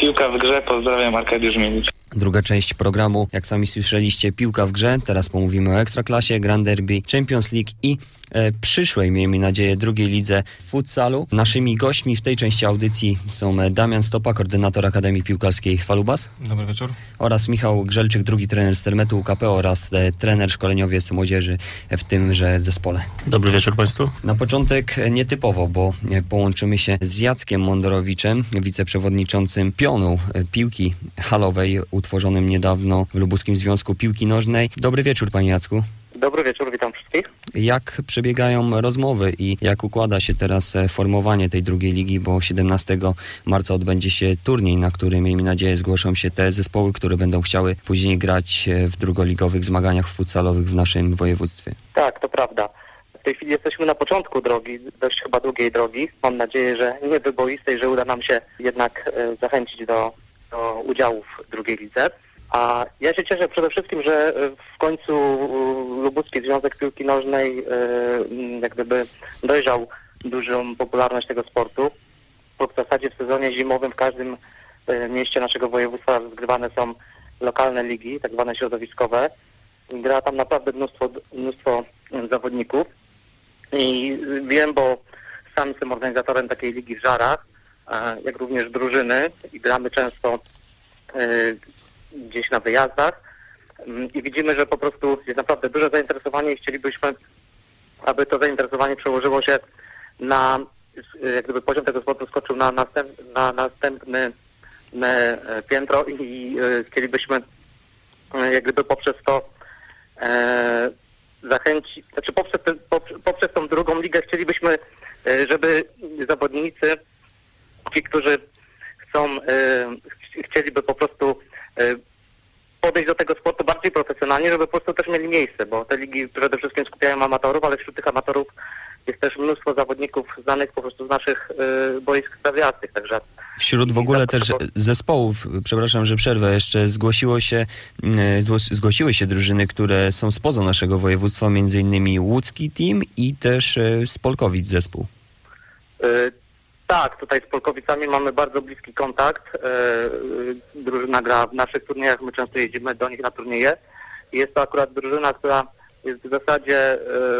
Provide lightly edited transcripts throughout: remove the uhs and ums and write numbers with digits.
Piłka w grze, pozdrawiam, Arkadiusz Mielicz. Druga część programu, jak sami słyszeliście, piłka w grze. Teraz pomówimy o Ekstraklasie, Grand Derby, Champions League i przyszłej, miejmy nadzieję, drugiej lidze futsalu. Naszymi gośćmi w tej części audycji są Damian Stopa, koordynator Akademii Piłkarskiej Falubas. Dobry wieczór. Oraz Michał Grzelczyk, drugi trener z Termetu UKP oraz trener szkoleniowiec młodzieży w tymże zespole. Dobry wieczór Państwu. Na początek nietypowo, bo połączymy się z Jackiem Mondorowiczem, wiceprzewodniczącym pionu piłki halowej, utworzonym niedawno w Lubuskim Związku Piłki Nożnej. Dobry wieczór, panie Jacku. Dobry wieczór, witam wszystkich. Jak przebiegają rozmowy i jak układa się teraz formowanie tej drugiej ligi, bo 17 marca odbędzie się turniej, na który, miejmy nadzieję, zgłoszą się te zespoły, które będą chciały później grać w drugoligowych zmaganiach futsalowych w naszym województwie. Tak, to prawda. W tej chwili jesteśmy na początku drogi, dość chyba długiej drogi. Mam nadzieję, że nie wyboistej, że uda nam się jednak zachęcić do udziału w drugiej lidze. A ja się cieszę przede wszystkim, że w końcu Lubuski Związek Piłki Nożnej jak gdyby dojrzał dużą popularność tego sportu. Bo w zasadzie w sezonie zimowym w każdym mieście naszego województwa rozgrywane są lokalne ligi, tak zwane środowiskowe. Gra tam naprawdę mnóstwo zawodników. I wiem, bo sam jestem organizatorem takiej ligi w Żarach, jak również drużyny i gramy często gdzieś na wyjazdach i widzimy, że po prostu jest naprawdę duże zainteresowanie i chcielibyśmy, aby to zainteresowanie przełożyło się na, jak gdyby poziom tego sportu skoczył na następne piętro i chcielibyśmy jak gdyby poprzez to zachęcić, znaczy poprzez tą drugą ligę chcielibyśmy, żeby zawodnicy, ci, którzy chcieliby po prostu podejść do tego sportu bardziej profesjonalnie, żeby po prostu też mieli miejsce, bo te ligi przede wszystkim skupiają amatorów, ale wśród tych amatorów jest też mnóstwo zawodników znanych po prostu z naszych boisk trawiastych, także... Wśród w ogóle też zespołów, przepraszam, że przerwę, jeszcze zgłosiły się drużyny, które są spoza naszego województwa, między innymi łódzki team i też z Polkowic zespół. Tak, tutaj z Polkowicami mamy bardzo bliski kontakt. Drużyna gra w naszych turniejach, my często jeździmy do nich na turnieje. Jest to akurat drużyna, która jest w zasadzie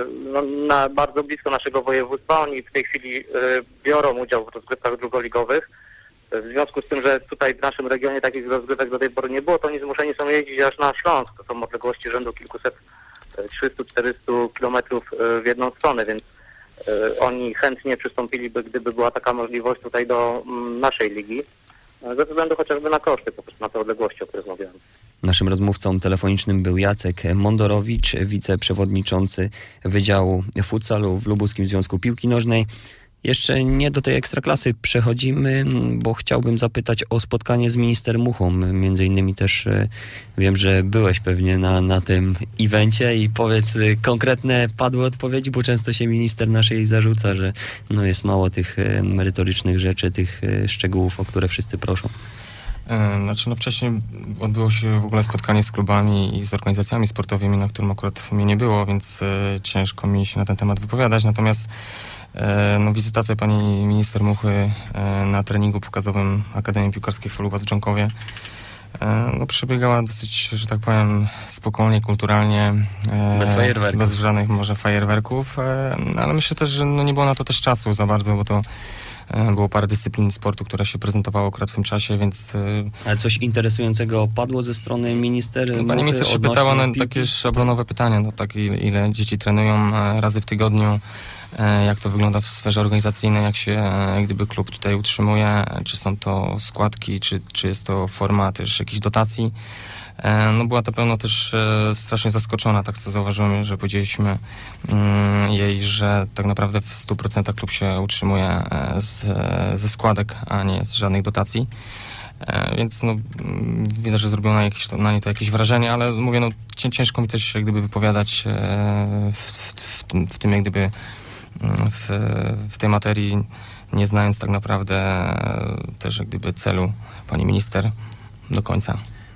bardzo blisko naszego województwa. Oni w tej chwili biorą udział w rozgrywkach drugoligowych. W związku z tym, że tutaj w naszym regionie takich rozgrywek do tej pory nie było, to oni zmuszeni są jeździć aż na Śląsk. To są odległości rzędu kilkuset, 300-400 kilometrów w jedną stronę, więc oni chętnie przystąpiliby, gdyby była taka możliwość tutaj do naszej ligi, ze względu chociażby na koszty, po prostu na te odległości, o których mówiłem. Naszym rozmówcą telefonicznym był Jacek Mondorowicz, wiceprzewodniczący Wydziału Futsalu w Lubuskim Związku Piłki Nożnej. Jeszcze nie do tej ekstraklasy przechodzimy, bo chciałbym zapytać o spotkanie z minister Muchą. Między innymi też wiem, że byłeś pewnie na tym evencie i powiedz konkretne padłe odpowiedzi, bo często się minister naszej zarzuca, że jest mało tych merytorycznych rzeczy, tych szczegółów, o które wszyscy proszą. Wcześniej odbyło się w ogóle spotkanie z klubami i z organizacjami sportowymi, na którym akurat mnie nie było, więc ciężko mi się na ten temat wypowiadać. Natomiast wizytacja pani minister Muchy na treningu pokazowym Akademii Piłkarskiej Falubas w Dżonkowie przebiegała dosyć, że tak powiem, spokojnie, kulturalnie. Bez fajerwerków. Bez żadnych może fajerwerków, ale myślę też, że nie było na to też czasu za bardzo, bo to było parę dyscyplin sportu, które się prezentowało akurat w tym czasie, więc... Ale coś interesującego padło ze strony minister? Pani minister się pytała na takie szablonowe pytania, ile dzieci trenują razy w tygodniu, jak to wygląda w sferze organizacyjnej, jak się jak gdyby klub tutaj utrzymuje, czy są to składki, czy jest to forma też jakichś dotacji. Była to pewno też strasznie zaskoczona, tak co zauważyłem, że powiedzieliśmy jej, że tak naprawdę w 100% klub się utrzymuje ze składek, a nie z żadnych dotacji. Więc widać, że zrobiło na niej to jakieś wrażenie, ale mówię, ciężko mi też jak gdyby wypowiadać w tym jak gdyby w tej materii, nie znając tak naprawdę też jak gdyby celu pani minister do końca.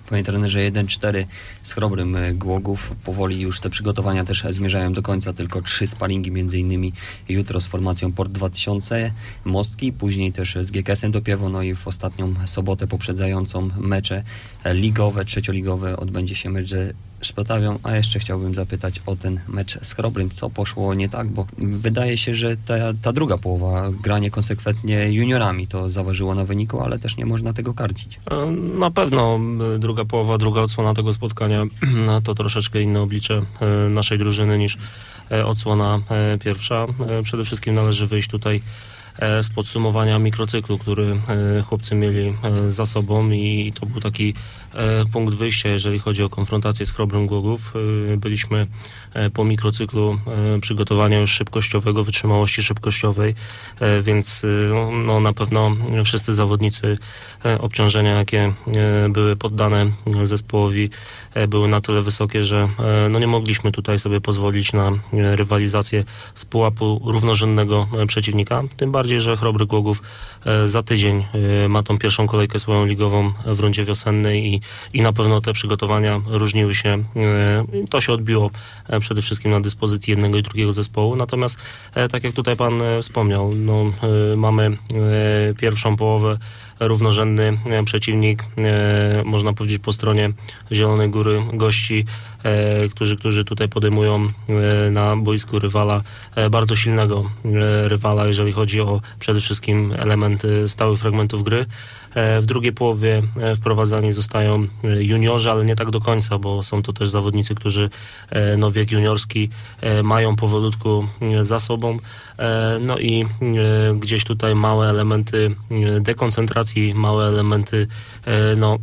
Panie trenerze, 1-4 z Chrobrym Głogów. Powoli już te przygotowania też zmierzają do końca. Tylko 3 sparingi, między innymi jutro z formacją Port 2000 Mostki, później też z GKS-em Dopiewo, no i w ostatnią sobotę poprzedzającą mecze ligowe, trzecioligowe odbędzie się mecz ze Szpotawią. A jeszcze chciałbym zapytać o ten mecz z Chrobrym. Co poszło nie tak? Bo wydaje się, że ta druga połowa, granie konsekwentnie juniorami, to zaważyło na wyniku, ale też nie można tego karcić. Na pewno druga połowa, druga odsłona tego spotkania to troszeczkę inne oblicze naszej drużyny niż odsłona pierwsza. Przede wszystkim należy wyjść tutaj z podsumowania mikrocyklu, który chłopcy mieli za sobą i to był taki punkt wyjścia, jeżeli chodzi o konfrontację z Chrobrym Głogów. Byliśmy po mikrocyklu przygotowania już szybkościowego, wytrzymałości szybkościowej, więc no, na pewno wszyscy zawodnicy obciążenia, jakie były poddane zespołowi, były na tyle wysokie, że no, nie mogliśmy tutaj sobie pozwolić na rywalizację z pułapu równorzędnego przeciwnika. Tym bardziej, że Chrobry Głogów za tydzień ma tą pierwszą kolejkę swoją ligową w rundzie wiosennej i na pewno te przygotowania różniły się. To się odbiło przede wszystkim na dyspozycji jednego i drugiego zespołu. Natomiast tak jak tutaj pan wspomniał, no, mamy pierwszą połowę równorzędny przeciwnik, można powiedzieć po stronie Zielonej Góry gości, którzy tutaj podejmują na boisku rywala, bardzo silnego rywala, jeżeli chodzi o przede wszystkim elementy stałych fragmentów gry. W drugiej połowie wprowadzani zostają juniorzy, ale nie tak do końca, bo są to też zawodnicy, którzy no, wiek juniorski mają powolutku za sobą. No i gdzieś tutaj małe elementy dekoncentracji, małe elementy no,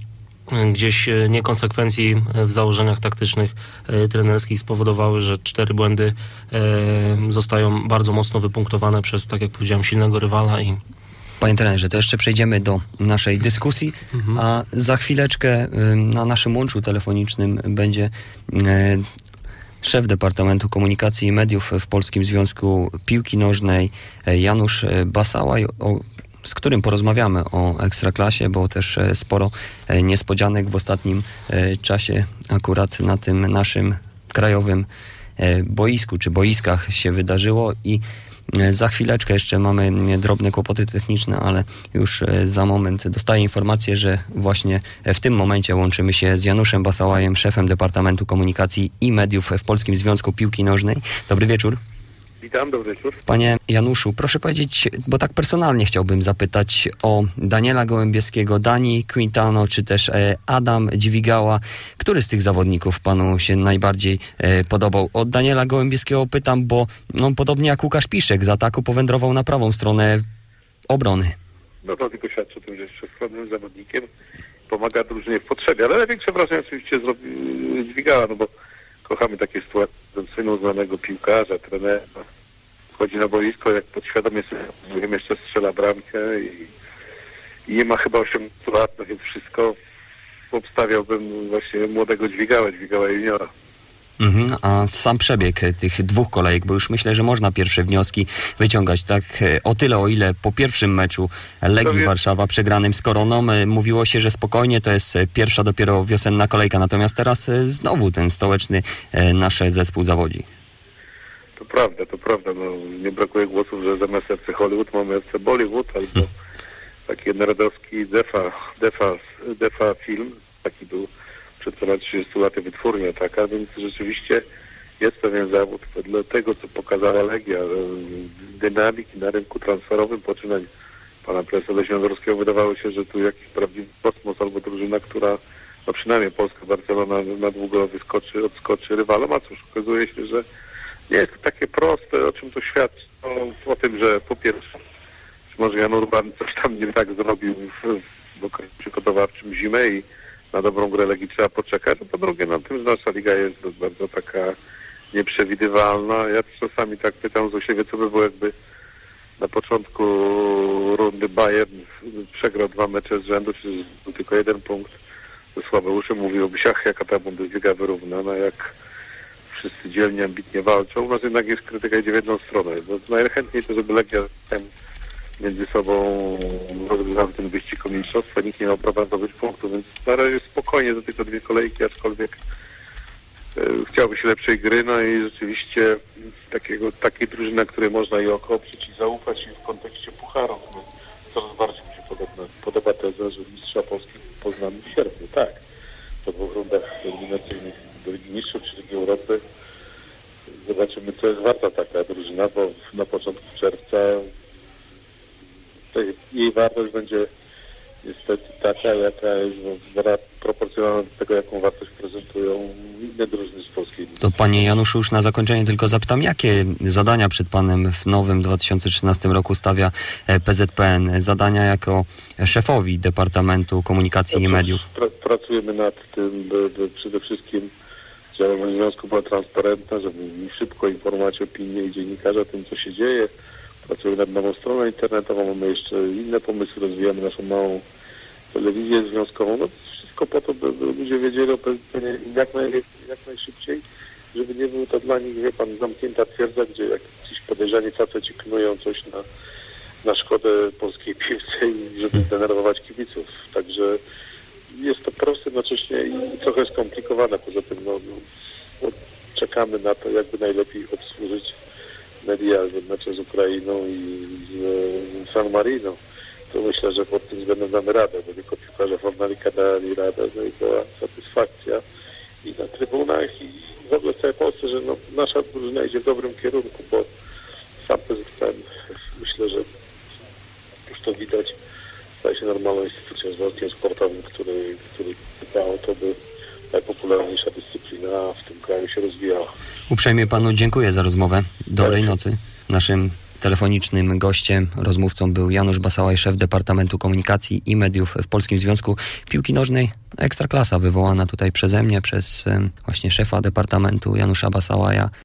gdzieś niekonsekwencji w założeniach taktycznych trenerskich spowodowały, że 4 błędy zostają bardzo mocno wypunktowane przez, tak jak powiedziałem, silnego rywala. Panie trenerze, to jeszcze przejdziemy do naszej dyskusji, a za chwileczkę na naszym łączu telefonicznym będzie szef Departamentu Komunikacji i Mediów w Polskim Związku Piłki Nożnej Janusz Basałaj, z którym porozmawiamy o Ekstraklasie, bo też sporo niespodzianek w ostatnim czasie akurat na tym naszym krajowym boisku czy boiskach się wydarzyło i za chwileczkę jeszcze mamy drobne kłopoty techniczne, ale już za moment dostaję informację, że właśnie w tym momencie łączymy się z Januszem Basałajem, szefem Departamentu Komunikacji i Mediów w Polskim Związku Piłki Nożnej. Dobry wieczór. Witam, dobry wieczór. Panie Januszu, proszę powiedzieć, bo tak personalnie chciałbym zapytać o Daniela Gołębieskiego, Dani Quintano, czy też Adam Dźwigała. Który z tych zawodników panu się najbardziej podobał? Od Daniela Gołębieskiego pytam, bo on podobnie jak Łukasz Piszek z ataku powędrował na prawą stronę obrony. No to tylko świadczy o tym, że jest wszechstronnym zawodnikiem, pomaga drużynie w potrzebie, ale największe wrażenie oczywiście zrobił Dźwigała, no bo kochamy takie sytuacje, synu znanego piłkarza, trenera, wchodzi na boisko, jak podświadomie sobie jeszcze strzela bramkę i nie ma chyba 18 lat, no więc wszystko obstawiałbym właśnie młodego Dźwigała juniora. A sam przebieg tych 2 kolejek, bo już myślę, że można pierwsze wnioski wyciągać tak o tyle, o ile po pierwszym meczu Legii Warszawa przegranym z Koroną mówiło się, że spokojnie to jest pierwsza dopiero wiosenna kolejka, natomiast teraz znowu ten stołeczny nasz zespół zawodzi. To prawda, no nie brakuje głosów, że zamiast FC Hollywood mamy FC Bollywood albo taki narodowski Defa film, taki był przed ponad 30 laty wytwórnia taka, więc rzeczywiście jest pewien zawód dla tego, co pokazała Legia, dynamiki na rynku transferowym, poczynań pana prezesa Leśniodorskiego. Wydawało się, że tu jakiś prawdziwy kosmos albo drużyna, która no przynajmniej Polska Barcelona na długo odskoczy rywalom, a cóż, okazuje się, że nie jest to takie proste, o czym to świadczy. O tym, że po pierwsze, może Jan Urban coś tam nie tak zrobił w okresie przygotowawczym zimę i na dobrą grę Legii trzeba poczekać, a po drugie na tym, że nasza liga jest bardzo taka nieprzewidywalna. Ja czasami tak pytam z siebie, co by było, jakby na początku rundy Bayern przegrał 2 mecze z rzędu, czy tylko 1 punkt ze Słabeuszem, mówiłoby się, jaka ta Bundesliga wyrównana, jak wszyscy dzielnie, ambitnie walczą. U nas jednak jest krytyka, idzie w jedną stronę. Bo najchętniej to, żeby Legia między sobą rozgrywały ten wyścig o mistrzostwo, nikt nie miał prawa zdobyć punktu, więc na razie spokojnie do tylko 2 kolejki, aczkolwiek chciałby się lepszej gry, no i rzeczywiście takiej drużyny, na której można i oko oprzeć i zaufać i w kontekście pucharów. No, coraz bardziej mi się podoba teza, że mistrza Polski poznamy w sierpniu, tak. Po 2 rundach eliminacyjnych do Ligi Mistrzów czy Ligi Europy zobaczymy, co jest warta taka drużyna, bo na początku czerwca jej wartość będzie niestety taka, jaka jest proporcjonalna do tego, jaką wartość prezentują inne drużyny z polskiej ligi. To panie Januszu, już na zakończenie tylko zapytam, jakie zadania przed panem w nowym 2013 roku stawia PZPN? Zadania jako szefowi Departamentu Komunikacji i Mediów. Pracujemy nad tym, by przede wszystkim działalność związku była transparentna, żeby szybko informować opinię i dziennikarzy o tym, co się dzieje. Pracujemy nad nową stroną internetową, mamy jeszcze inne pomysły, rozwijamy naszą małą telewizję związkową. No, wszystko po to, by ludzie wiedzieli o PZPN jak najszybciej, żeby nie był to dla nich, wie pan, zamknięta twierdza, gdzie jakiś podejrzani faceci knują coś na szkodę polskiej piłce i żeby zdenerwować kibiców. Także jest to proste jednocześnie i trochę skomplikowane. Poza tym czekamy na to, jakby najlepiej obsłużyć media mecze z Ukrainą i z San Marino. To myślę, że pod tym względem damy radę, bo tylko piłkarze Fornalika dali radę, no i była satysfakcja i na trybunach i w ogóle w całej Polsce, że nasza drużyna idzie w dobrym kierunku, bo sam PZPN, myślę, że już to widać, staje się normalną instytucją z wątkiem sportowym, który dba o to, by najpopularniejsza dyscyplina w tym kraju się rozwijała. Uprzejmie panu dziękuję za rozmowę. Dobrej nocy. Naszym telefonicznym gościem, rozmówcą był Janusz Basałaj, szef Departamentu Komunikacji i Mediów w Polskim Związku Piłki Nożnej. Ekstraklasa wywołana tutaj przeze mnie, przez właśnie szefa Departamentu Janusza Basałaja.